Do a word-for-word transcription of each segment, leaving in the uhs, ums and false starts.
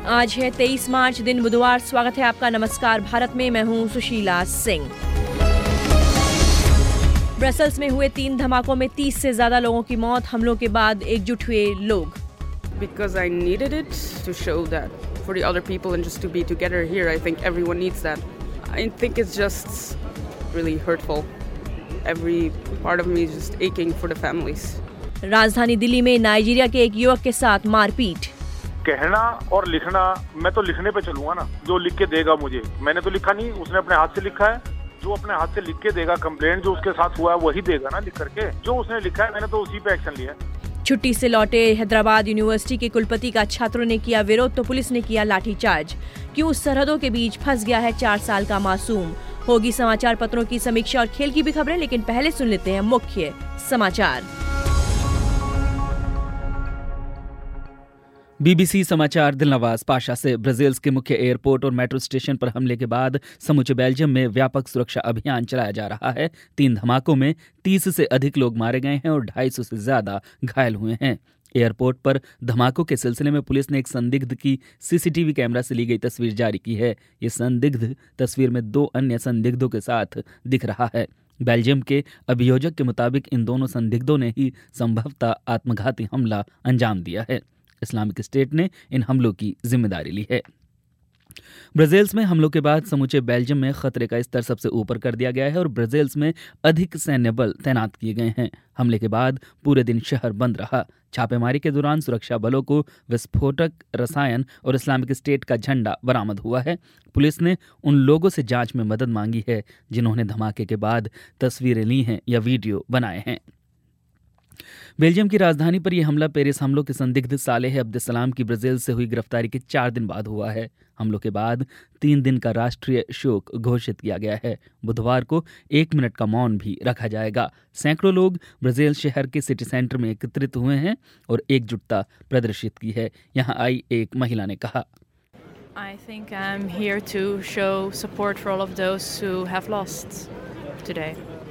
आज है तेईस मार्च, दिन बुधवार। स्वागत है आपका नमस्कार भारत में। मैं हूं सुशीला सिंह। ब्रसेल्स में हुए तीन धमाकों में तीस से ज्यादा लोगों की मौत। हमलों के बाद एकजुट हुए लोग। Because I needed it to show that for the other people and just to be together here. I think everyone needs that. I think it's just really hurtful. Every part of me is just aching for the families. राजधानी दिल्ली में Nigeria के एक युवक के साथ मारपीट। कहना और लिखना, मैं तो लिखने पे चलूंगा ना, जो लिख के देगा मुझे। मैंने तो लिखा नहीं, उसने अपने हाथ से लिखा है। जो अपने हाथ से लिख के देगा, कंप्लेंट जो उसके साथ हुआ है वही देगा ना लिख करके। जो उसने लिखा है मैंने तो उसी पे एक्शन लिया है। छुट्टी से लौटे हैदराबाद यूनिवर्सिटी के कुलपति का छात्रों ने किया विरोध तो पुलिस ने किया लाठीचार्ज। क्यों सरहदों के बीच फंस गया है चार साल का मासूम। होगी समाचार पत्रों की समीक्षा और खेल की भी खबरें, लेकिन पहले सुन लेते हैं मुख्य समाचार। बीबीसी समाचार दिलनवाज पाशा से। ब्राजील्स के मुख्य एयरपोर्ट और मेट्रो स्टेशन पर हमले के बाद समूचे बेल्जियम में व्यापक सुरक्षा अभियान चलाया जा रहा है। तीन धमाकों में तीस से अधिक लोग मारे गए हैं और ढाई सौ से ज्यादा घायल हुए हैं। एयरपोर्ट पर धमाकों के सिलसिले में पुलिस ने एक संदिग्ध की सीसीटीवी कैमरा से ली गई तस्वीर जारी की है। ये संदिग्ध तस्वीर में दो अन्य संदिग्धों के साथ दिख रहा है। बेल्जियम के अभियोजक के मुताबिक इन दोनों संदिग्धों ने ही संभवतः आत्मघाती हमला अंजाम दिया है। इस्लामिक स्टेट ने इन हमलों की जिम्मेदारी ली है। ब्राजील्स में हमलों के बाद समूचे बेल्जियम में खतरे का स्तर सबसे ऊपर कर दिया गया है और ब्राजील्स में अधिक सैन्य बल तैनात किए गए हैं। हमले के बाद पूरे दिन शहर बंद रहा। छापेमारी के दौरान सुरक्षा बलों को विस्फोटक रसायन और इस्लामिक स्टेट का झंडा बरामद हुआ है। पुलिस ने उन लोगों से जांच में मदद मांगी है जिन्होंने धमाके के बाद तस्वीरें ली हैं या वीडियो बनाए हैं। बेल्जियम की राजधानी पर यह हमला पेरिस हमलों के संदिग्ध सालेह अब्देसलाम की ब्राजील से हुई गिरफ्तारी के चार दिन बाद हुआ है। हमलों के बाद तीन दिन का राष्ट्रीय शोक घोषित किया गया है। बुधवार को एक मिनट का मौन भी रखा जाएगा। सैकड़ों लोग ब्राजील शहर के सिटी सेंटर में एकत्रित हुए हैं और एकजुटता प्रदर्शित की है। यहाँ आई एक महिला ने कहा, I think I'm here to show support for all of those who have lost today.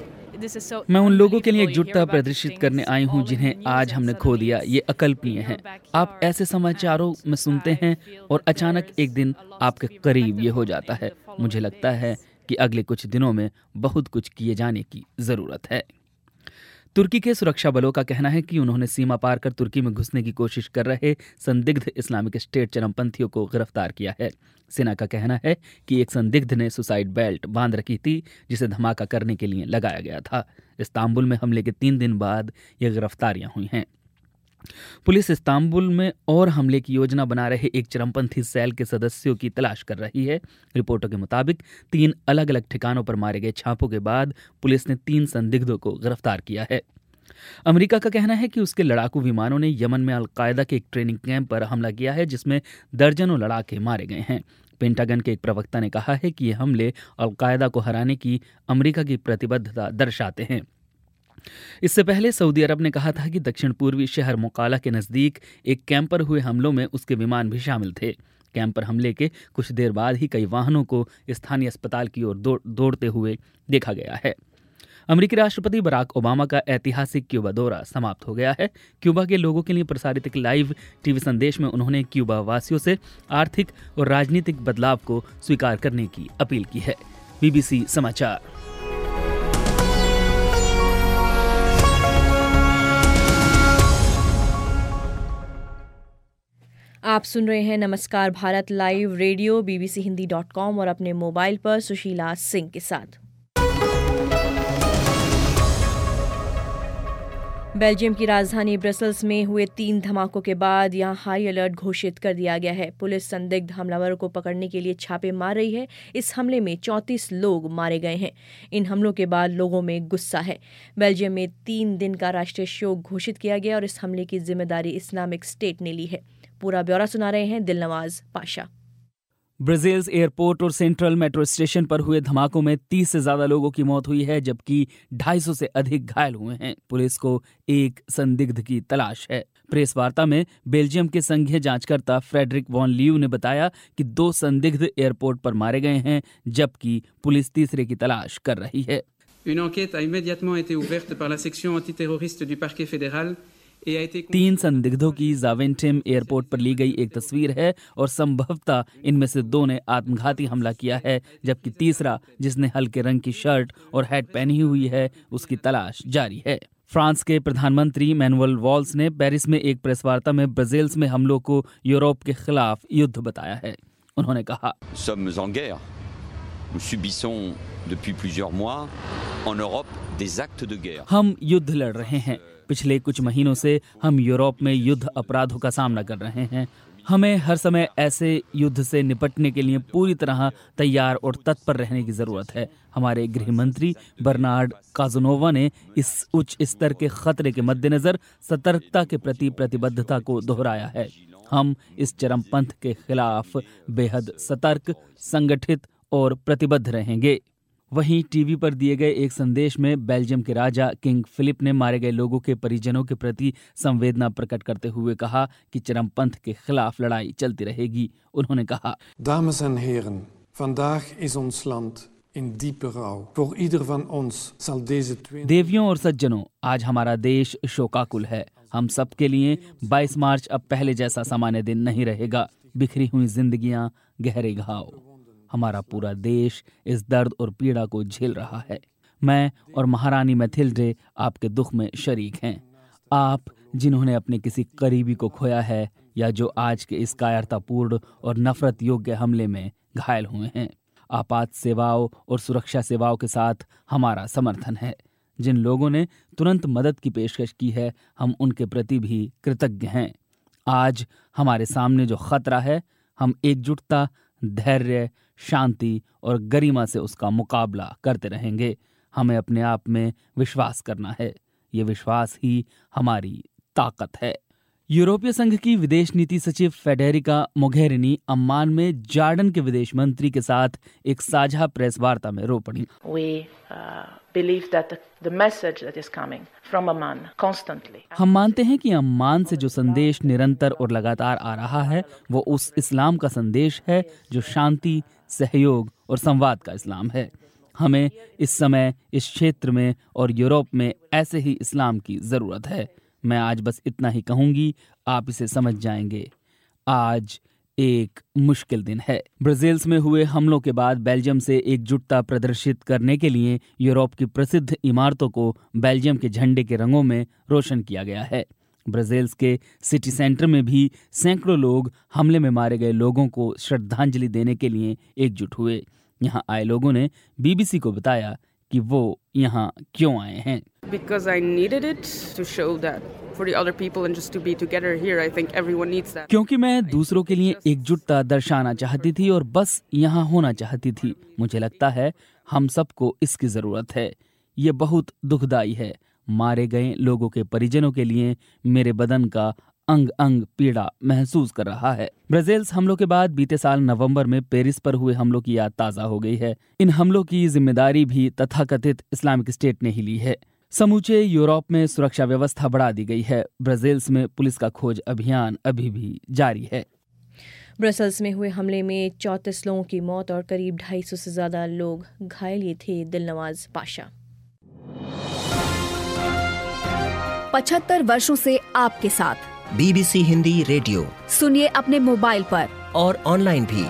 मैं उन लोगों के लिए एकजुटता प्रदर्शित करने आई हूं जिन्हें आज हमने खो दिया। ये अकल्पनीय है। आप ऐसे समाचारों में सुनते हैं और अचानक एक दिन आपके करीब ये हो जाता है। मुझे लगता है कि अगले कुछ दिनों में बहुत कुछ किए जाने की जरूरत है। तुर्की के सुरक्षा बलों का कहना है कि उन्होंने सीमा पार कर तुर्की में घुसने की कोशिश कर रहे संदिग्ध इस्लामिक स्टेट चरमपंथियों को गिरफ्तार किया है। सेना का कहना है कि एक संदिग्ध ने सुसाइड बेल्ट बांध रखी थी जिसे धमाका करने के लिए लगाया गया था। इस्तांबुल में हमले के तीन दिन बाद ये गिरफ्तारियां हुई हैं। पुलिस इस्तांबुल में और हमले की योजना बना रहे एक चरमपंथी सेल के सदस्यों की तलाश कर रही है। रिपोर्टों के मुताबिक तीन अलग अलग ठिकानों पर मारे गए छापों के बाद पुलिस ने तीन संदिग्धों को गिरफ्तार किया है। अमेरिका का कहना है कि उसके लड़ाकू विमानों ने यमन में अलकायदा के एक ट्रेनिंग कैंप पर हमला किया है जिसमें दर्जनों लड़ाके मारे गए हैं। पेंटागन के एक प्रवक्ता ने कहा है कि ये हमले अलकायदा को हराने की अमेरिका की प्रतिबद्धता दर्शाते हैं। इससे पहले सऊदी अरब ने कहा था कि दक्षिण पूर्वी शहर मोकाला के नजदीक एक कैंप पर हुए हमलों में उसके विमान भी शामिल थे। कैंप पर हमले के कुछ देर बाद ही कई वाहनों को स्थानीय अस्पताल की ओर दौड़, दौड़ते हुए देखा गया है। अमेरिकी राष्ट्रपति बराक ओबामा का ऐतिहासिक क्यूबा दौरा समाप्त हो गया है। क्यूबा के लोगों के लिए प्रसारित एक लाइव टीवी संदेश में उन्होंने क्यूबा वासियों से आर्थिक और राजनीतिक बदलाव को स्वीकार करने की अपील की है। बीबीसी समाचार। आप सुन रहे हैं नमस्कार Bharat live radio BBC Hindi dot com और अपने मोबाइल पर सुशीला सिंह के साथ। बेल्जियम की राजधानी ब्रसेल्स में हुए तीन धमाकों के बाद यहां हाई अलर्ट घोषित कर दिया गया है। पुलिस संदिग्ध हमलावरों को पकड़ने के लिए छापे मार रही है। इस हमले में चौंतीस लोग मारे गए हैं। इन हमलों के बाद लोगों में गुस्सा है। बेल्जियम में तीन दिन का राष्ट्रीय शोक घोषित किया गया और इस हमले की जिम्मेदारी इस्लामिक स्टेट ने ली है। पूरा ब्यौरा सुना रहे हैं दिलनवाज पाशा। ब्राजील्स एयरपोर्ट और सेंट्रल मेट्रो स्टेशन पर हुए धमाकों में तीस से ज्यादा लोगों की मौत हुई है जबकि ढाई सौ से अधिक घायल हुए हैं। पुलिस को एक संदिग्ध की तलाश है। प्रेस वार्ता में बेल्जियम के संघीय जांचकर्ता फ्रेडरिक वॉन लियू ने बताया कि दो संदिग्ध एयरपोर्ट पर मारे गए हैं जबकि पुलिस तीसरे की तलाश कर रही है। Une enquête a immédiatement été ouverte par la section antiterroriste du parquet fédéral तीन संदिग्धों की जावेंटिम एयरपोर्ट पर ली गई एक तस्वीर है और संभवतः इनमें से दो ने आत्मघाती हमला किया है, जबकि तीसरा, जिसने हल्के रंग की शर्ट और हैट पहनी हुई है, उसकी तलाश जारी है। फ्रांस के प्रधानमंत्री मैनुअल वॉल्स ने पेरिस में एक प्रेस वार्ता में ब्राजील में हमलों को यूरोप के खिलाफ युद्ध बताया है। उन्होंने कहा, sommes en guerre. Nous subissons depuis plusieurs mois en Europe des actes de guerre. हम युद्ध लड़ रहे हैं। पिछले कुछ महीनों से हम यूरोप में युद्ध अपराधों का सामना कर रहे हैं। हमें हर समय ऐसे युद्ध से निपटने के लिए पूरी तरह तैयार और तत्पर रहने की जरूरत है। हमारे गृह मंत्री बर्नार्ड काज़नोवा ने इस उच्च स्तर के खतरे के मद्देनजर सतर्कता के प्रति प्रतिबद्धता को दोहराया है। हम इस चरमपंथ के खिलाफ बेहद सतर्क, संगठित और प्रतिबद्ध रहेंगे। वहीं टीवी पर दिए गए एक संदेश में बेल्जियम के राजा किंग फिलिप ने मारे गए लोगों के परिजनों के प्रति संवेदना प्रकट करते हुए कहा कि चरमपंथ के खिलाफ लड़ाई चलती रहेगी। उन्होंने कहा, Dames en heren, vandaag is ons land in diepe rouw. Voor ieder van ons zal deze twee... देवियों और सज्जनों, आज हमारा देश शोकाकुल है। हम सबके लिए बाईस मार्च अब पहले जैसा सामान्य दिन नहीं रहेगा। बिखरी हुई जिंदगियां, गहरे घाव। हमारा पूरा देश इस दर्द और पीड़ा को झेल रहा है। मैं और महारानी मैथिल्डे आपके दुख में शरीक हैं। आप जिन्होंने अपने किसी करीबी को खोया है या जो आज के इस कायरतापूर्ण और नफरत योग्य हमले में घायल हुए हैं। आपात सेवाओं और सुरक्षा सेवाओं के साथ हमारा समर्थन है। जिन लोगों ने तुरंत मदद की पेशकश की है, हम उनके प्रति भी कृतज्ञ हैं। आज हमारे सामने जो खतरा है, हम एकजुटता, धैर्य, शांति और गरिमा से उसका मुकाबला करते रहेंगे। हमें अपने आप में विश्वास करना है। ये विश्वास ही हमारी ताकत है। यूरोपीय संघ की विदेश नीति सचिव फेडेरिका मोघेरिनी अम्मान में जॉर्डन के विदेश मंत्री के साथ एक साझा प्रेस वार्ता में रो पड़ी। हम मानते हैं कि अम्मान से जो संदेश निरंतर और लगातार आ रहा है, वो उस इस्लाम का संदेश है जो शांति, सहयोग और संवाद का इस्लाम है। हमें इस समय इस क्षेत्र में और यूरोप में ऐसे ही इस्लाम की जरूरत है। मैं आज बस इतना ही कहूंगी, आप इसे समझ जाएंगे। आज एक मुश्किल दिन है। ब्राजील में हुए हमलों के बाद बेल्जियम से एकजुटता प्रदर्शित करने के लिए यूरोप की प्रसिद्ध इमारतों को बेल्जियम के झंडे के रंगों में रोशन किया गया है। ब्राजील के सिटी सेंटर में भी सैकड़ों लोग हमले में मारे गए लोगों को श्रद्धांजलि देने के लिए एकजुट हुए। यहाँ आए लोगों ने बीबीसी को बताया कि वो यहाँ क्यों आए हैं। Because I needed it to show that for the other people and just to be together here. I think everyone needs that. क्योंकि मैं दूसरों के लिए एकजुटता दर्शाना चाहती थी और बस यहाँ होना चाहती थी। मुझे लगता है हम सबको इसकी जरूरत है। ये बहुत दुखदाई है। मारे गए लोगों के परिजनों के लिए मेरे बदन का अंग अंग पीड़ा महसूस कर रहा है। ब्राजील हमलों के बाद बीते साल नवंबर में पेरिस पर हुए हमलों की याद ताज़ा हो गई है। इन हमलों की जिम्मेदारी भी तथाकथित इस्लामिक स्टेट ने ही ली है। समूचे यूरोप में सुरक्षा व्यवस्था बढ़ा दी गई है। ब्राजील में पुलिस का खोज अभियान अभी भी जारी है। ब्रसल्स में हुए हमले में चौंतीस लोगों की मौत और करीब ढाई सौ से ज्यादा लोग घायल। ये थे दिलनवाज पाशा। पचहत्तर वर्षों से आपके साथ बीबीसी हिंदी रेडियो सुनिए अपने मोबाइल पर और ऑनलाइन भी।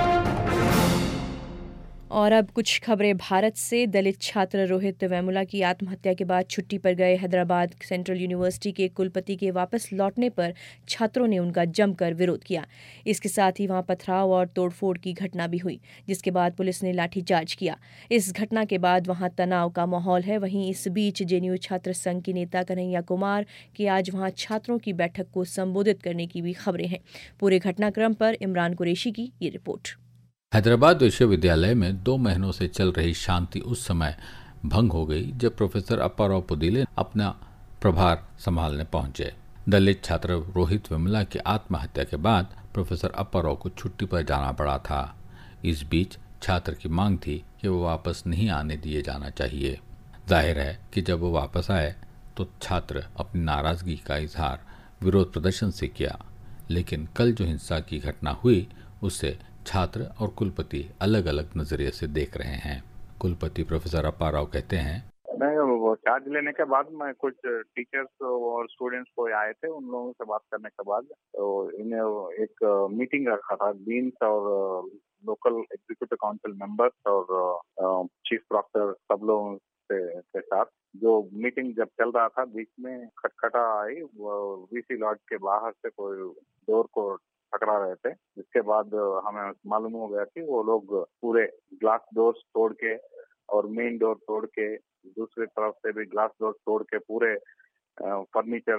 और अब कुछ खबरें भारत से। दलित छात्र रोहित वेमुला की आत्महत्या के बाद छुट्टी पर गए हैदराबाद सेंट्रल यूनिवर्सिटी के कुलपति के वापस लौटने पर छात्रों ने उनका जमकर विरोध किया। इसके साथ ही वहां पथराव और तोड़फोड़ की घटना भी हुई, जिसके बाद पुलिस ने लाठीचार्ज किया। इस घटना के बाद वहां तनाव का माहौल है। वहीं इस बीच जेएनयू छात्र संघ के नेता कन्हैया कुमार की आज वहां छात्रों की बैठक को संबोधित करने की भी खबरें हैं। पूरे घटनाक्रम पर इमरान कुरैशी की ये रिपोर्ट। हैदराबाद विश्वविद्यालय में दो महीनों से चल रही शांति उस समय भंग हो गई जब प्रोफेसर अप्पाराव पुदीले अपना प्रभार संभालने पहुंचे। दलित छात्र रोहित वेमुला की आत्महत्या के बाद प्रोफेसर अप्पाराव को छुट्टी पर जाना पड़ा था। इस बीच छात्र की मांग थी कि वो वापस नहीं आने दिए जाना चाहिए। जाहिर है कि जब वो वापस आए तो छात्र अपनी नाराजगी का इजहार विरोध प्रदर्शन से किया, लेकिन कल जो हिंसा की घटना हुई उससे छात्र और कुलपति अलग अलग नजरिए से देख रहे हैं। कुलपति प्रोफेसर अप्पाराव कहते हैं, नहीं, तो चार्ज लेने के बाद मैं कुछ टीचर्स और स्टूडेंट्स को आए थे, उन लोगों से बात करने के बाद तो इन्हें एक मीटिंग रखा था डीन्स और लोकल एग्जीक्यूटिव काउंसिल मेंबर्स और चीफ प्रॉक्टर सब लोगों के साथ। जो मीटिंग जब चल रहा था बीच में खटखटा आई, वीसी लॉज के बाहर से कोई डोर को टकरा रहे थे, जिसके बाद हमें मालूम हो गया कि वो लोग पूरे ग्लास डोर्स तोड़ के और मेन डोर तोड़ के, दूसरी तरफ से भी ग्लास डोर तोड़ के पूरे फर्नीचर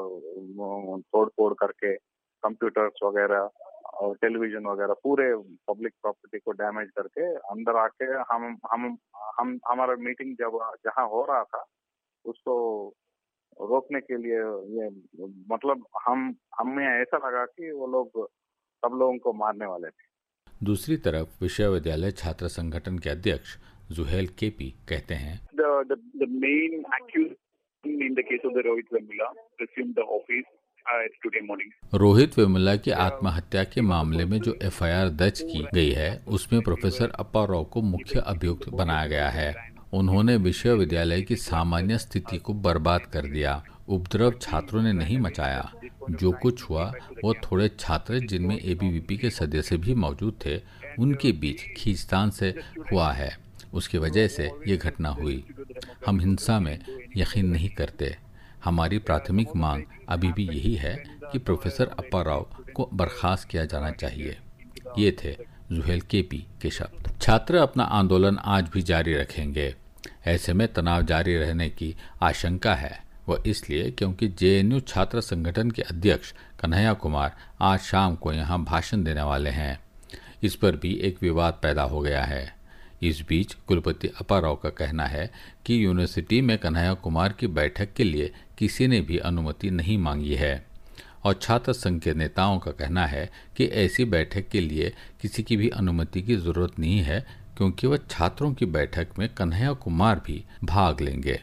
तोड़ फोड़ करके, कंप्यूटर्स वगैरह और टेलीविजन वगैरह पूरे पब्लिक प्रॉपर्टी को डैमेज करके अंदर आके हम हम हम हमारा मीटिंग जब जहाँ हो रहा था उसको रोकने के लिए, ये मतलब हम हमें ऐसा लगा कि वो लोग सब लोगों को मारने वाले थे। दूसरी तरफ विश्वविद्यालय छात्र संगठन के अध्यक्ष जुहेल केपी कहते हैं, the, the, the main accused in the case of the Rohit Vemula resumed the office uh, today morning. Rohit Vemula की आत्महत्या के मामले में जो एफ आई आर दर्ज की गई है उसमें प्रोफेसर अप्पा राव को मुख्य अभियुक्त बनाया गया है। उन्होंने विश्वविद्यालय की सामान्य स्थिति को बर्बाद कर दिया। उपद्रव छात्रों ने नहीं मचाया। जो कुछ हुआ वो थोड़े छात्र जिनमें ए बी वी पी के सदस्य भी मौजूद थे उनके बीच खींचतान से हुआ है, उसकी वजह से ये घटना हुई। हम हिंसा में यकीन नहीं करते। हमारी प्राथमिक मांग अभी भी यही है कि प्रोफेसर अप्पा राव को बर्खास्त किया जाना चाहिए। ये थे जुहेल केपी के शब्द। छात्र अपना आंदोलन आज भी जारी रखेंगे। ऐसे में तनाव जारी रहने की आशंका है, वह इसलिए क्योंकि जे एन यू छात्र संगठन के अध्यक्ष कन्हैया कुमार आज शाम को यहाँ भाषण देने वाले हैं। इस पर भी एक विवाद पैदा हो गया है। इस बीच कुलपति अप्पा राव का कहना है कि यूनिवर्सिटी में कन्हैया कुमार की बैठक के लिए किसी ने भी अनुमति नहीं मांगी है और छात्र संघ के नेताओं का कहना है कि ऐसी बैठक के लिए किसी की भी अनुमति की जरूरत नहीं है, क्योंकि वह छात्रों की बैठक में कन्हैया कुमार भी भाग लेंगे।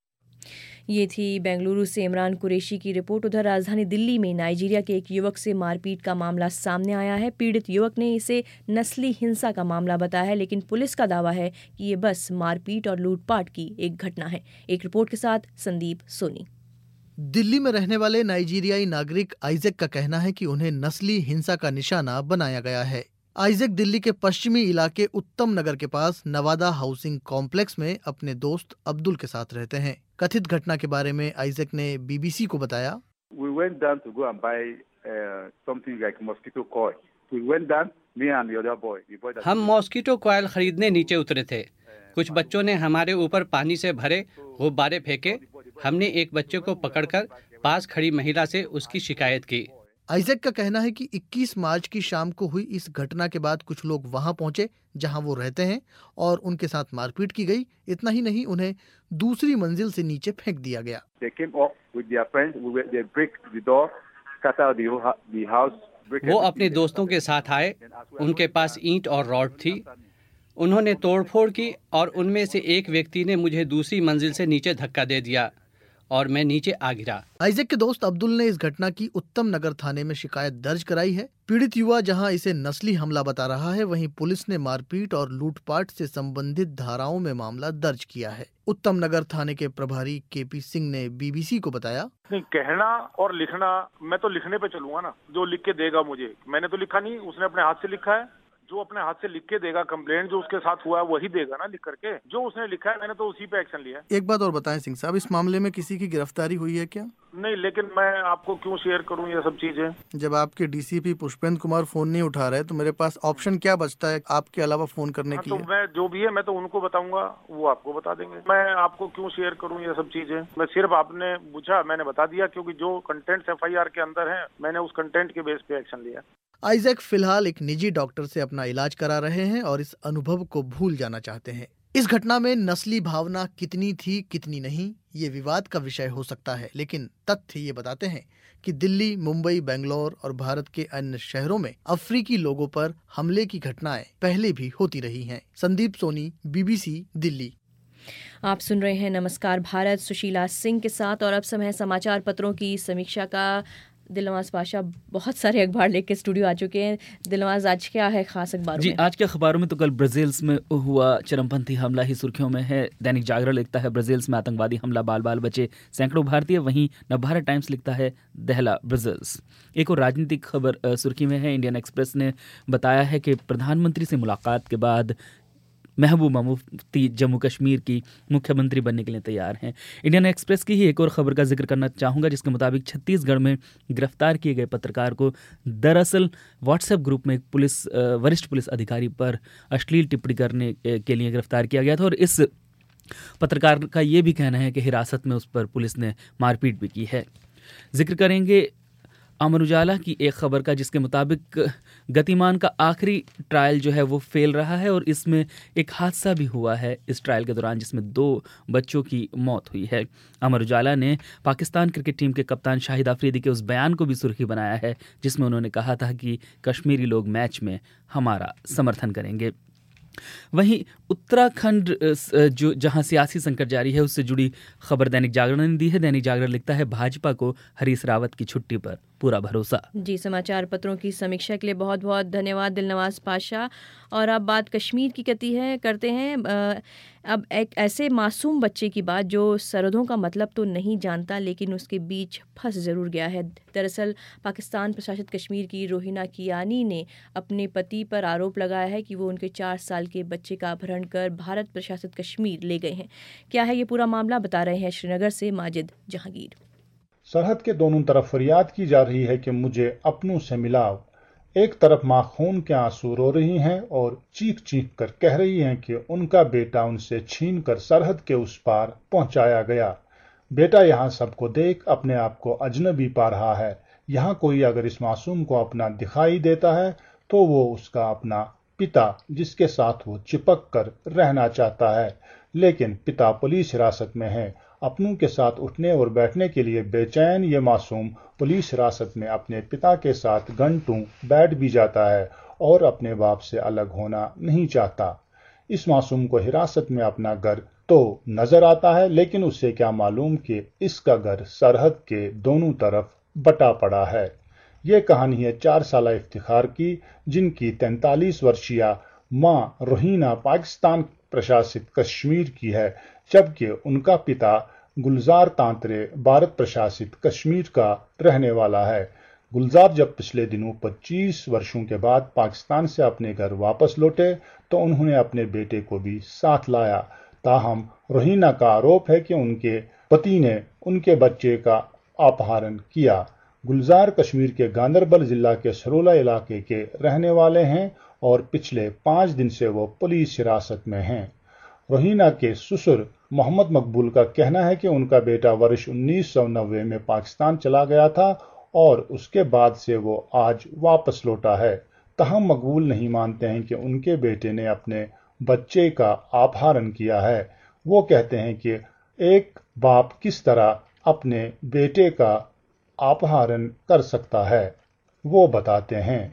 ये थी बेंगलुरु से इमरान कुरैशी की रिपोर्ट। उधर राजधानी दिल्ली में नाइजीरिया के एक युवक से मारपीट का मामला सामने आया है। पीड़ित युवक ने इसे नस्ली हिंसा का मामला बताया है, लेकिन पुलिस का दावा है कि ये बस मारपीट और लूटपाट की एक घटना है। एक रिपोर्ट के साथ संदीप सोनी। दिल्ली में रहने वाले नाइजीरियाई नागरिक आइजैक का कहना है कि उन्हें नस्ली हिंसा का निशाना बनाया गया है। आइजैक दिल्ली के पश्चिमी इलाके उत्तम नगर के पास नवादा हाउसिंग कॉम्प्लेक्स में अपने दोस्त अब्दुल के साथ रहते हैं। कथित घटना के बारे में आइजैक ने बी बी सी को बताया, We went down to go and buy uh, something like mosquito coil. We went down, me and the other boy. The boy that हम मॉस्किटो कॉयल खरीदने नीचे उतरे थे। कुछ बच्चों ने हमारे ऊपर पानी से भरे गुब्बारे फेंके। हमने एक बच्चे को पकड़कर पास खड़ी महिला से उसकी शिकायत की। आइजैक का कहना है कि इक्कीस मार्च की शाम को हुई इस घटना के बाद कुछ लोग वहां पहुंचे जहां वो रहते हैं और उनके साथ मारपीट की गई। इतना ही नहीं, उन्हें दूसरी मंजिल से नीचे फेंक दिया गया। वो अपने दोस्तों के साथ आए। उनके पास ईंट और रॉड थी। उन्होंने तोड़फोड़ की और उनमें से एक व्यक्ति ने मुझे दूसरी मंजिल से नीचे धक्का दे दिया और मैं नीचे आ गिरा। आइजैक के दोस्त अब्दुल ने इस घटना की उत्तम नगर थाने में शिकायत दर्ज कराई है। पीड़ित युवा जहां इसे नस्ली हमला बता रहा है, वहीं पुलिस ने मारपीट और लूटपाट से संबंधित धाराओं में मामला दर्ज किया है। उत्तम नगर थाने के प्रभारी के पी सिंह ने बी बी सी को बताया, नहीं, कहना और लिखना, मैं तो लिखने पे चलूंगा ना। जो लिख के देगा मुझे, मैंने तो लिखा नहीं, उसने अपने हाथ से लिखा है। जो अपने हाथ से लिख के देगा, कंप्लेंट जो उसके साथ हुआ है वही देगा ना लिख करके। जो उसने लिखा है मैंने तो उसी पे एक्शन लिया। एक बात और बताएं सिंह साहब, इस मामले में किसी की गिरफ्तारी हुई है क्या? नहीं, लेकिन मैं आपको क्यों शेयर करूं ये सब चीजें। जब आपके D C P Pushpendra Kumar phone नहीं उठा रहे तो मेरे पास ऑप्शन क्या बचता है आपके अलावा फोन करने हाँ, के तो लिए? मैं जो भी है मैं तो उनको बताऊंगा, वो आपको बता देंगे। मैं आपको क्यों शेयर करूं ये सब चीजें। मैं सिर्फ आपने पूछा, मैंने बता दिया, क्योंकि जो कंटेंट एफ आई आर के अंदर है मैंने उस कंटेंट के बेस पे एक्शन लिया। आइजैक फिलहाल एक निजी डॉक्टर से अपना इलाज करा रहे हैं और इस अनुभव को भूल जाना चाहते हैं। इस घटना में नस्ली भावना कितनी थी कितनी नहीं, ये विवाद का विषय हो सकता है, लेकिन तथ्य ये बताते हैं कि दिल्ली, मुंबई, बेंगलोर और भारत के अन्य शहरों में अफ्रीकी लोगों पर हमले की घटनाएं पहले भी होती रही हैं। Sandeep Soni, B B C, Delhi. आप सुन रहे हैं नमस्कार भारत सुशीला सिंह के साथ और अब समय समाचार पत्रों की समीक्षा का। दिलनवाज पाशा बहुत सारे अखबार लेके स्टूडियो आ चुके हैं। दिलनवाज, आज क्या है खास अखबारों जी में? आज के अखबारों में तो कल ब्राजील्स में हुआ चरमपंथी हमला ही सुर्खियों में है। दैनिक जागरण लिखता है ब्राजील्स में आतंकवादी हमला, बाल बाल बचे सैकड़ों भारतीय। वहीं नवभारत टाइम्स लिखता है दहला ब्राजील्स। एक और राजनीतिक खबर सुर्खी में है। इंडियन एक्सप्रेस ने बताया है कि प्रधानमंत्री से मुलाकात के बाद महबूबा मुफ्ती जम्मू कश्मीर की मुख्यमंत्री बनने के लिए तैयार हैं। इंडियन एक्सप्रेस की ही एक और खबर का जिक्र करना चाहूँगा, जिसके मुताबिक छत्तीसगढ़ में गिरफ्तार किए गए पत्रकार को दरअसल व्हाट्सएप ग्रुप में एक पुलिस वरिष्ठ पुलिस अधिकारी पर अश्लील टिप्पणी करने के लिए गिरफ्तार किया गया था और इस पत्रकार का ये भी कहना है कि हिरासत में उस पर पुलिस ने मारपीट भी की है। जिक्र करेंगे अमर उजाला की एक खबर का, जिसके मुताबिक गतिमान का आखिरी ट्रायल जो है वो फेल रहा है और इसमें एक हादसा भी हुआ है इस ट्रायल के दौरान, जिसमें दो बच्चों की मौत हुई है। अमर उजाला ने पाकिस्तान क्रिकेट टीम के कप्तान शाहिद अफरीदी के उस बयान को भी सुर्खी बनाया है जिसमें उन्होंने कहा था कि कश्मीरी लोग मैच में हमारा समर्थन करेंगे। वहीं उत्तराखंड जो जहां सियासी संकट जारी है उससे जुड़ी खबर दैनिक जागरण ने दी है। दैनिक जागरण लिखता है भाजपा को हरीश रावत की छुट्टी पर पूरा भरोसा। जी, समाचार पत्रों की समीक्षा के लिए बहुत बहुत धन्यवाद दिलनवाज पाशा। और अब बात कश्मीर की करती है करते हैं अब एक ऐसे मासूम बच्चे की बात जो सरहदों का मतलब तो नहीं जानता लेकिन उसके बीच फंस ज़रूर गया है। दरअसल पाकिस्तान प्रशासित कश्मीर की रोहिना कियानी ने अपने पति पर आरोप लगाया है कि वो उनके चार साल के बच्चे का अपहरण कर भारत प्रशासित कश्मीर ले गए हैं। क्या है ये पूरा मामला, बता रहे हैं श्रीनगर से माजिद जहांगीर। सरहद के दोनों तरफ फरियाद की जा रही है कि मुझे अपनों से मिलाओ। एक तरफ माँ खून के आंसू रो रही हैं और चीख चीख कर कह रही हैं कि उनका बेटा उनसे छीन कर सरहद के उस पार पहुंचाया गया। बेटा यहाँ सबको देख अपने आप को अजनबी पा रहा है। यहाँ कोई अगर इस मासूम को अपना दिखाई देता है तो वो उसका अपना पिता जिसके साथ वो चिपक कर रहना चाहता है। लेकिन पिता पुलिस हिरासत में है। अपनों के साथ उठने और बैठने के लिए बेचैन ये मासूम पुलिस हिरासत में अपने पिता के साथ घंटों बैठ भी जाता है और अपने बाप से अलग होना नहीं चाहता। इस मासूम को हिरासत में अपना घर तो नजर आता है लेकिन उससे क्या मालूम कि इसका घर सरहद के दोनों तरफ बटा पड़ा है। ये कहानी है चार साल इफ्तिखार की, जिनकी तैंतालीस वर्षीय माँ रोहिना पाकिस्तान प्रशासित कश्मीर की है, जबकि उनका पिता गुलजार तांतरे भारत प्रशासित कश्मीर का रहने वाला है। गुलजार जब पिछले दिनों पच्चीस वर्षों के बाद पाकिस्तान से अपने घर वापस लौटे तो उन्होंने अपने बेटे को भी साथ लाया। ताहम रोहिना का आरोप है कि उनके पति ने उनके बच्चे का अपहरण किया। गुलजार कश्मीर के गांदरबल जिला के सरोला इलाके के रहने वाले हैं और पिछले पाँच दिन से वो पुलिस हिरासत में हैं। रोहिना के ससुर मोहम्मद मकबूल का कहना है कि उनका बेटा वर्ष उन्नीस सौ नब्बे में पाकिस्तान चला गया था और उसके बाद से वो आज वापस लौटा है। तहम मकबूल नहीं मानते हैं कि उनके बेटे ने अपने बच्चे का अपहरण किया है। वो कहते हैं कि एक बाप किस तरह अपने बेटे का अपहरण कर सकता है। वो बताते हैं,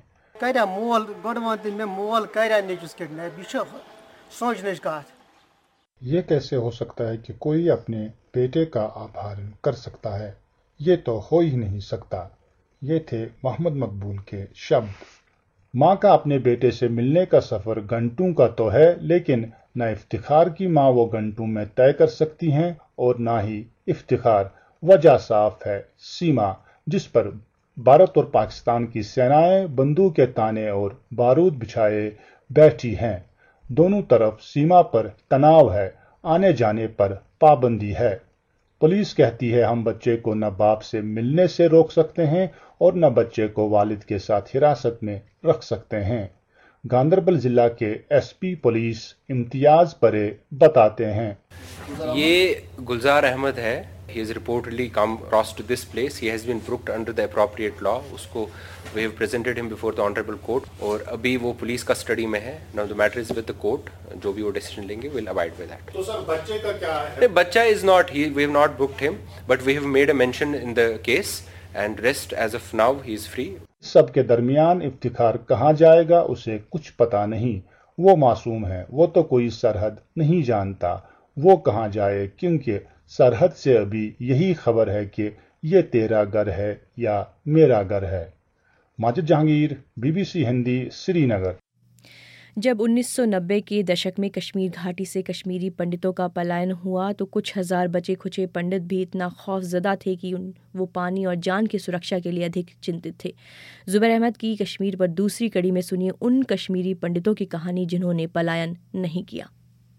ये कैसे हो सकता है कि कोई अपने बेटे का अपहरण कर सकता है? ये तो हो ही नहीं सकता। ये थे मोहम्मद मकबूल के शब्द। माँ का अपने बेटे से मिलने का सफर घंटों का तो है, लेकिन न इफ्तिखार की माँ वो घंटों में तय कर सकती हैं और ना ही इफ्तिखार। वजह साफ है, सीमा जिस पर भारत और पाकिस्तान की सेनाएं बंदूक के ताने और बारूद बिछाए बैठी हैं। दोनों तरफ सीमा पर तनाव है, आने जाने पर पाबंदी है। पुलिस कहती है हम बच्चे को न बाप से मिलने से रोक सकते हैं और न बच्चे को वालिद के साथ हिरासत में रख सकते हैं। गांदरबल जिला के एसपी पुलिस इम्तियाज परे बताते हैं, ये गुलजार अहमद है। He has reportedly come across to this place. He has been booked under the appropriate law. उसको we have presented him before the honorable court और अभी वो पुलिस कस्टडी में है। Now the matter is with the court. जो भी वो decision लेंगे we'll abide by that. तो सर बच्चे का क्या है? बच्चा is not he. We have not booked him, but we have made a mention in the case and rest as of now he is free. सबके दरमियान इफ्तिखार कहाँ जाएगा उसे कुछ पता नहीं। वो मासूम है, वो तो कोई सरहद नहीं जानता। वो कहाँ जाए, क्योंकि सरहद से अभी यही खबर है कि ये तेरा घर है या मेरा घर है। माजिद जहांगीर, बीबीसी हिंदी, श्रीनगर। जब उन्नीस सौ नब्बे के दशक में कश्मीर घाटी से कश्मीरी पंडितों का पलायन हुआ तो कुछ हजार बचे खुचे पंडित भी इतना खौफजदा थे कि उन वो पानी और जान की सुरक्षा के लिए अधिक चिंतित थे। जुबैर अहमद की कश्मीर पर दूसरी कड़ी में सुनिए उन कश्मीरी पंडितों की कहानी जिन्होंने पलायन नहीं किया।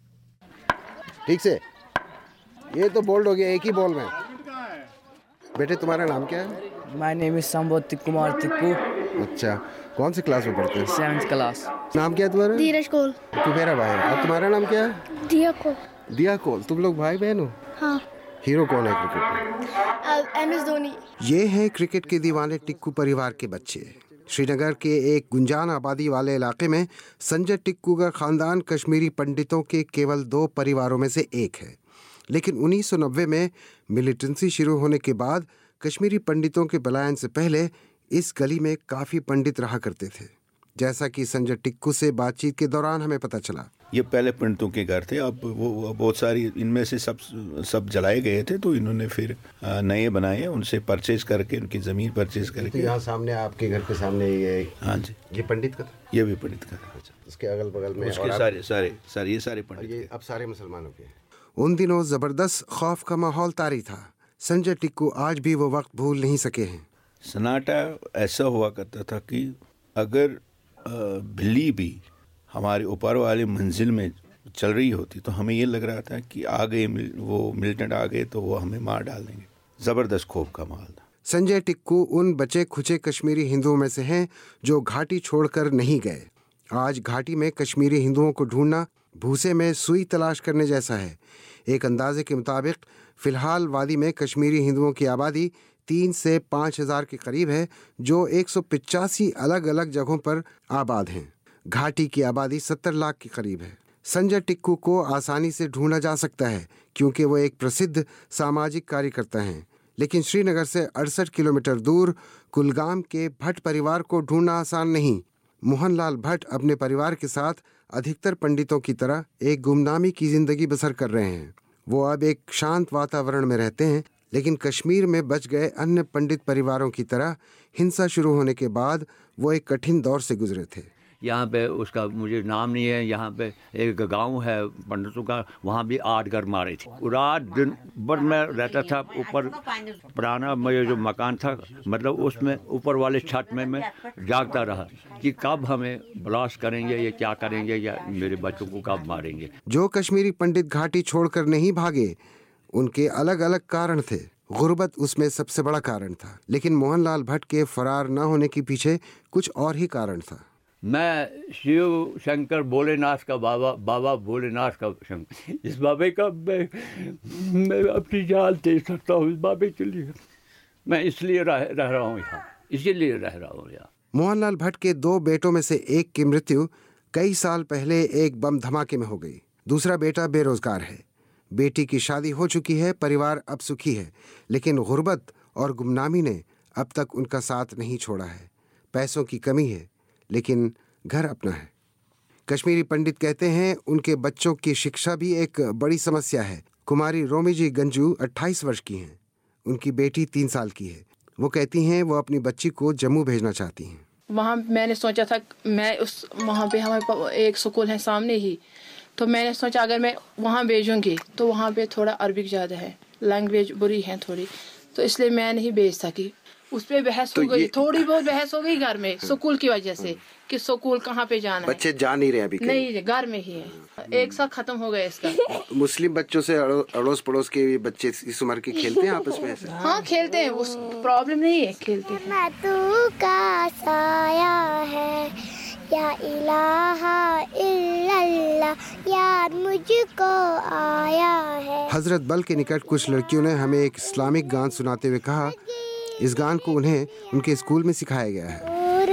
ठीक से, ये तो बोल्ड हो गया एक ही बॉल में। बेटे तुम्हारा नाम क्या है? My name is Sambodh Kumar Tikku. अच्छा, कौन सी क्लास में पढ़ते हैं? Seventh class. नाम क्या है तुम्हारा? धीरज कोल। तू मेरा भाई है। और तुम्हारा नाम क्या है? दिया कोल। दिया कोल। तुम लोग भाई बहन हो? हाँ। हीरो कौन है क्रिकेट में? M S Dhoni. ये है क्रिकेट के दीवाने टिक्कू परिवार के बच्चे। श्रीनगर के एक गुंजान आबादी वाले इलाके में संजय टिक्कू का खानदान कश्मीरी पंडितों के केवल दो परिवारों में से एक है। लेकिन उन्नीस सौ नब्बे में मिलिटेंसी शुरू होने के बाद कश्मीरी पंडितों के पलायन से पहले इस गली में काफ़ी पंडित रहा करते थे, जैसा कि संजय टिक्कू से बातचीत के दौरान हमें पता चला। ये पहले पंडितों के घर थे, अब वो बहुत सारी इनमें से सब सब जलाए गए थे, तो इन्होंने फिर नए बनाए, उनसे परचेज करके, उनकी ज़मीन परचेज करके। तो यहाँ सामने आपके घर के सामने ये, हाँ जी, ये पंडित का था? ये भी पंडित का था। उसके अगल बगल में उसके सारे सारे सारे ये सारे पंडित, ये अब सारे मुसलमानों के। उन दिनों ज़बरदस्त खौफ का माहौल तारी था। संजय टिक्कू आज भी वो वक्त भूल नहीं सके हैं। सन्नाटा ऐसा हुआ करता था कि अगर बिल्ली भी हमारे ऊपर वाले मंजिल में चल रही होती तो हमें ये लग रहा था कि आ गए, वो मिलिटेंट आ गए तो वो हमें मार डाल देंगे। ज़बरदस्त खौफ का माहौल था। संजय टिक्कू उन बचे खुचे कश्मीरी हिंदुओं में से हैं जो घाटी छोड़कर नहीं गए। आज घाटी में कश्मीरी हिंदुओं को ढूंढना भूसे में सुई तलाश करने जैसा है। एक अंदाजे के मुताबिक फ़िलहाल वादी में कश्मीरी हिंदुओं की आबादी तीन से पाँच हज़ार के करीब है, जो एक सौ पिचासी अलग अलग जगहों पर आबाद हैं। घाटी की आबादी सत्तर लाख के करीब है। संजय टिक्कू को आसानी से ढूंढा जा सकता है क्योंकि वो एक प्रसिद्ध सामाजिक कार्यकर्ता हैं, लेकिन श्रीनगर से अड़सठ किलोमीटर दूर कुलगाम के भट्ट परिवार को ढूंढना आसान नहीं। मोहनलाल भट्ट अपने परिवार के साथ अधिकतर पंडितों की तरह एक गुमनामी की जिंदगी बसर कर रहे हैं। वो अब एक शांत वातावरण में रहते हैं, लेकिन कश्मीर में बच गए अन्य पंडित परिवारों की तरह हिंसा शुरू होने के बाद वो एक कठिन दौर से गुजरे थे। यहाँ पे उसका मुझे नाम नहीं है, यहाँ पे एक गांव है पंडितों का, वहाँ भी आठ घर मारे थे। रात दिन भर मैं रहता था ऊपर, पुराना मेरा जो मकान था, मतलब उसमें ऊपर वाले छत में मैं जागता रहा कि कब हमें ब्लास्ट करेंगे, ये क्या करेंगे, या मेरे बच्चों को कब मारेंगे। जो कश्मीरी पंडित घाटी छोड़कर नहीं भागे, उनके अलग अलग कारण थे। गुर्बत उसमें सबसे बड़ा कारण था, लेकिन मोहनलाल भट्ट के फरार न होने के पीछे कुछ और ही कारण था। मैं शिव शंकर भोलेनाथ का बाबा बाबा भोलेनाथ का शंकर, इस बाबे का मैं, मैं अपनी जान दे सकता हूँ इस बाबे के लिए। मैं इसलिए रह, रह रहा हूँ यहाँ, इसीलिए रह रहा हूँ यहाँ। मोहनलाल भट्ट के दो बेटों में से एक की मृत्यु कई साल पहले एक बम धमाके में हो गई। दूसरा बेटा बेरोजगार है। बेटी की शादी हो चुकी है, परिवार अब सुखी है, लेकिन गुर्बत और गुमनामी ने अब तक उनका साथ नहीं छोड़ा है। पैसों की कमी है, लेकिन घर अपना है। कश्मीरी पंडित कहते हैं उनके बच्चों की शिक्षा भी एक बड़ी समस्या है। कुमारी रोमी जी गंजू अट्ठाईस वर्ष की हैं। उनकी बेटी तीन साल की है। वो कहती हैं वो अपनी बच्ची को जम्मू भेजना चाहती हैं। वहाँ मैंने सोचा था मैं उस वहाँ पे हमारे एक स्कूल है सामने ही, तो मैंने सोचा अगर मैं वहाँ भेजूँगी तो वहाँ पे थोड़ा अरबिक ज़्यादा है, लैंग्वेज बुरी है थोड़ी, तो इसलिए मैं नहीं भेज सकी। उस पर बहस तो हो गई, थोड़ी बहुत बहस हो गई घर में स्कूल की वजह से कि स्कूल कहाँ पे जाना है। बच्चे जा नहीं रहे अभी? नहीं, घर में ही है। एक साथ खत्म हो गया इसका। मुस्लिम बच्चों से अड़ोस पड़ोस के बच्चे इस उम्र के खेलते हैं आपस में? हाँ खेलते हैं, उस प्रॉब्लम नहीं है, खेलते हैं। मैं तू का साया है या इलाहा इल्लल्लाह यार मुझको आया है। हजरत बल के निकट कुछ लड़कियों ने हमें एक इस्लामिक गान सुनाते हुए कहा इस गान को उन्हें उनके स्कूल में सिखाया गया है।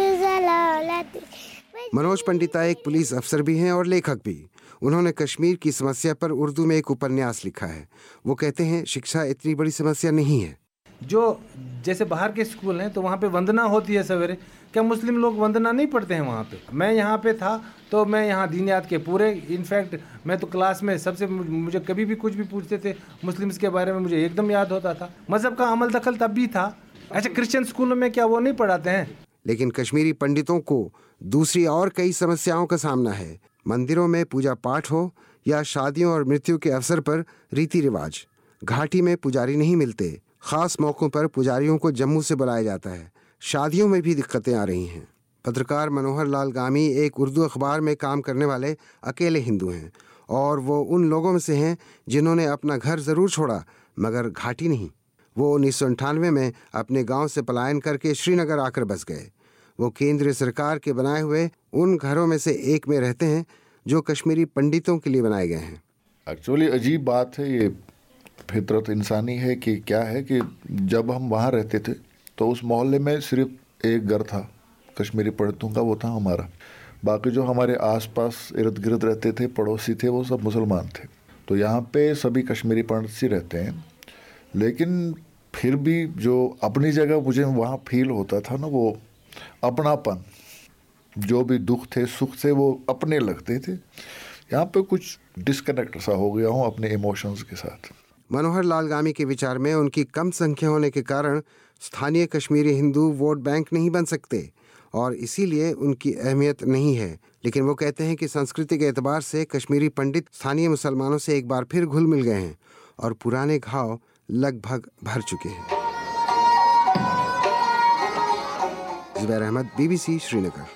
मनोज पंडिता एक पुलिस अफसर भी हैं और लेखक भी। उन्होंने कश्मीर की समस्या पर उर्दू में एक उपन्यास लिखा है। वो कहते हैं शिक्षा इतनी बड़ी समस्या नहीं है। जो जैसे बाहर के स्कूल हैं तो वहाँ पे वंदना होती है सवेरे, क्या मुस्लिम लोग वंदना नहीं पढ़ते हैं वहाँ पे? मैं यहाँ पे था तो मैं यहाँ दीनियात के पूरे, इनफैक्ट मैं तो क्लास में सबसे, मुझे कभी भी कुछ भी पूछते थे मुस्लिम्स के बारे में मुझे एकदम याद होता था। मजहब का अमल दखल तब भी था। अच्छा, क्रिश्चियन स्कूलों में क्या वो नहीं पढ़ाते हैं? लेकिन कश्मीरी पंडितों को दूसरी और कई समस्याओं का सामना है। मंदिरों में पूजा पाठ हो या शादियों और मृत्यु के अवसर पर रीति रिवाज, घाटी में पुजारी नहीं मिलते। खास मौकों पर पुजारियों को जम्मू से बुलाया जाता है। शादियों में भी दिक्कतें आ रही हैं। पत्रकार मनोहर लाल गामी एक उर्दू अखबार में काम करने वाले अकेले हिंदू हैं और वो उन लोगों में से हैं जिन्होंने अपना घर ज़रूर छोड़ा मगर घाटी नहीं। वो उन्नीस सौ अंठानवे में अपने गांव से पलायन करके श्रीनगर आकर बस गए। वो केंद्रीय सरकार के बनाए हुए उन घरों में से एक में रहते हैं जो कश्मीरी पंडितों के लिए बनाए गए हैं। एक्चुअली अजीब बात है, ये फितरत इंसानी है कि क्या है कि जब हम वहाँ रहते थे तो उस मोहल्ले में सिर्फ एक घर था कश्मीरी पंडितों का, वो था हमारा। बाकी जो हमारे आसपास इर्द गिर्द रहते थे, पड़ोसी थे, वो सब मुसलमान थे। तो यहाँ पे सभी कश्मीरी पंडित ही रहते हैं, लेकिन फिर भी जो अपनी जगह मुझे वहाँ फील होता था ना, वो अपनापन, जो भी दुख थे सुख से वो अपने लगते थे। यहाँ पे कुछ डिस्कनेक्ट सा हो गया हूँ अपने इमोशंस के साथ। मनोहर लाल गामी के विचार में उनकी कम संख्या होने के कारण स्थानीय कश्मीरी हिंदू वोट बैंक नहीं बन सकते और इसीलिए उनकी अहमियत नहीं है। लेकिन वो कहते हैं कि संस्कृति के एतबार से कश्मीरी पंडित स्थानीय मुसलमानों से एक बार फिर घुल मिल गए हैं और पुराने घाव लगभग भर चुके हैं। जुबैर अहमद, बीबीसी श्रीनगर।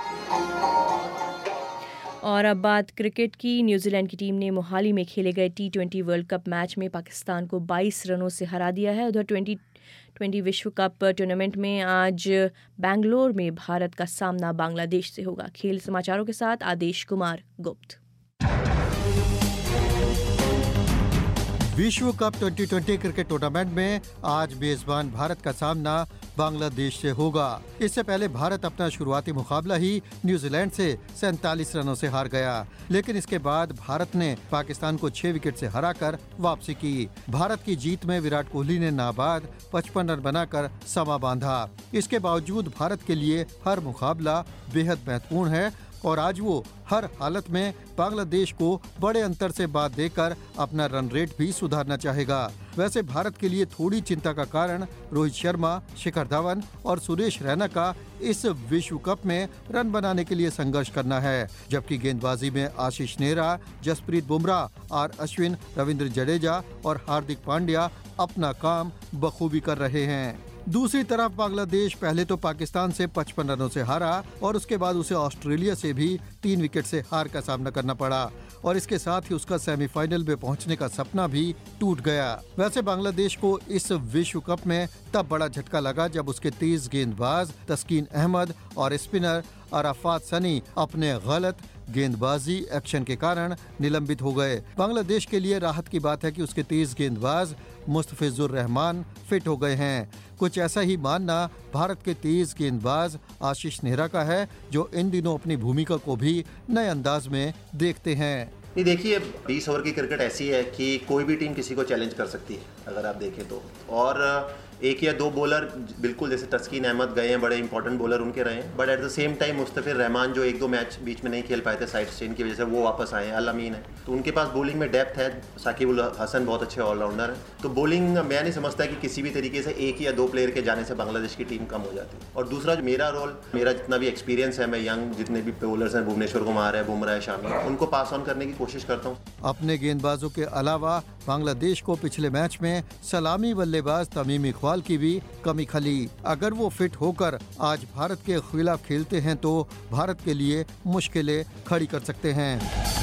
और अब बात क्रिकेट की। न्यूजीलैंड की टीम ने मोहाली में खेले गए T twenty world cup match में पाकिस्तान को बाईस रनों से हरा दिया है। उधर ट्वेंटी ट्वेंटी विश्व कप टूर्नामेंट में आज बेंगलोर में भारत का सामना बांग्लादेश से होगा। खेल समाचारों के साथ आदेश कुमार गुप्त। विश्व cup twenty twenty cricket tournament में आज मेजबान भारत का सामना बांग्लादेश से होगा। इससे पहले भारत अपना शुरुआती मुकाबला ही न्यूजीलैंड से सैंतालीस रनों से हार गया, लेकिन इसके बाद भारत ने पाकिस्तान को छह विकेट से हराकर वापसी की। भारत की जीत में विराट कोहली ने नाबाद पचपन रन बनाकर समा बांधा। इसके बावजूद भारत के लिए हर मुकाबला बेहद महत्वपूर्ण है और आज वो हर हालत में बांग्लादेश को बड़े अंतर से बात देकर अपना रन रेट भी सुधारना चाहेगा। वैसे भारत के लिए थोड़ी चिंता का कारण रोहित शर्मा, शिखर धवन और सुरेश रैना का इस विश्व कप में रन बनाने के लिए संघर्ष करना है, जबकि गेंदबाजी में आशीष नेहरा, जसप्रीत बुमराह, आर अश्विन, रविंद्र जडेजा और हार्दिक पांड्या अपना काम बखूबी कर रहे हैं। दूसरी तरफ बांग्लादेश पहले तो पाकिस्तान से पचपन रनों से हारा और उसके बाद उसे ऑस्ट्रेलिया से भी तीन विकेट से हार का सामना करना पड़ा और इसके साथ ही उसका सेमीफाइनल में पहुंचने का सपना भी टूट गया। वैसे बांग्लादेश को इस विश्व कप में तब बड़ा झटका लगा जब उसके तेज गेंदबाज तस्कीन अहमद और स्पिनर अराफात सनी अपने गलत गेंदबाजी एक्शन के कारण निलंबित हो गए। बांग्लादेश के लिए राहत की बात है कि उसके तेज गेंदबाज मुस्तफिजुर रहमान फिट हो गए हैं। कुछ ऐसा ही मानना भारत के तेज गेंदबाज आशीष नेहरा का है, जो इन दिनों अपनी भूमिका को भी नए अंदाज में देखते हैं। नहीं, देखिए बीस ओवर की क्रिकेट ऐसी है कि कोई भी टीम किसी को चैलेंज कर सकती है अगर आप देखें तो, और एक या दो बॉलर बिल्कुल जैसे तस्कीन अहमद गए हैं, बड़े इंपॉर्टेंट बॉलर उनके रहे हैं, but at the same time Mustafizur Rahman जो एक दो मैच बीच में नहीं खेल पाए थे साइड स्टेन की वजह से, वो वापस आए हैं। अल अमीन है, तो उनके पास बॉलिंग में डेप्थ है। साकिब उल हसन बहुत अच्छे ऑलराउंडर हैं। तो बॉलिंग मैं नहीं समझता कि किसी भी तरीके से एक या दो प्लेयर के जाने से बांग्लादेश की टीम कम हो जाती है। और दूसरा मेरा रोल, मेरा जितना भी एक्सपीरियंस है, मैं यंग जितने भी बॉलर्स हैं, भुवनेश्वर कुमार है, बुमराह है, शामी, उनको पास ऑन करने की कोशिश करता हूँ। अपने गेंदबाजों के अलावा बांग्लादेश को पिछले मैच में सलामी बल्लेबाज तमीम इकबाल की भी कमी खली। अगर वो फिट होकर आज भारत के खिलाफ खेलते हैं तो भारत के लिए मुश्किलें खड़ी कर सकते हैं।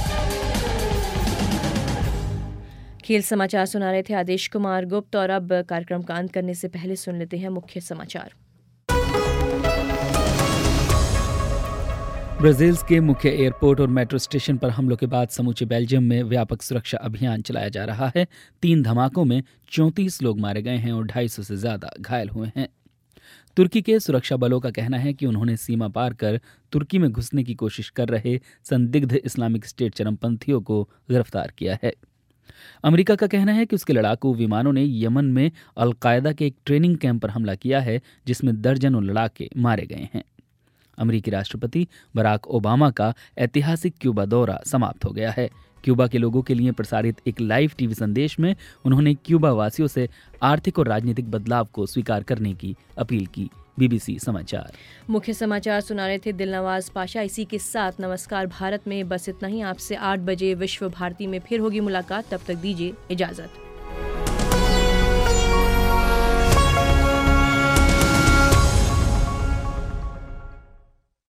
खेल समाचार सुना रहे थे आदेश कुमार गुप्त। और अब कार्यक्रम का अंत करने से पहले सुन लेते हैं मुख्य समाचार। ब्राजील के मुख्य एयरपोर्ट और मेट्रो स्टेशन पर हमलों के बाद समूचे बेल्जियम में व्यापक सुरक्षा अभियान चलाया जा रहा है। तीन धमाकों में चौंतीस लोग मारे गए हैं और ढाई सौ से ज्यादा घायल हुए हैं। तुर्की के सुरक्षा बलों का कहना है कि उन्होंने सीमा पार कर तुर्की में घुसने की कोशिश कर रहे संदिग्ध इस्लामिक स्टेट चरमपंथियों को गिरफ्तार किया है। अमेरिका का कहना है कि उसके लड़ाकू विमानों ने यमन में अलकायदा के एक ट्रेनिंग कैंप पर हमला किया है, जिसमें दर्जनों लड़ाके मारे गए हैं। अमेरिकी राष्ट्रपति बराक ओबामा का ऐतिहासिक क्यूबा दौरा समाप्त हो गया है। क्यूबा के लोगों के लिए प्रसारित एक लाइव टीवी संदेश में उन्होंने क्यूबा वासियों से आर्थिक और राजनीतिक बदलाव को स्वीकार करने की अपील की। बीबीसी समाचार मुख्य समाचार सुना रहे थे दिलनवाज पाशा। इसी के साथ नमस्कार भारत में बस इतना ही। आपसे आठ बजे विश्व भारती में फिर होगी मुलाकात। तब तक दीजिए इजाजत।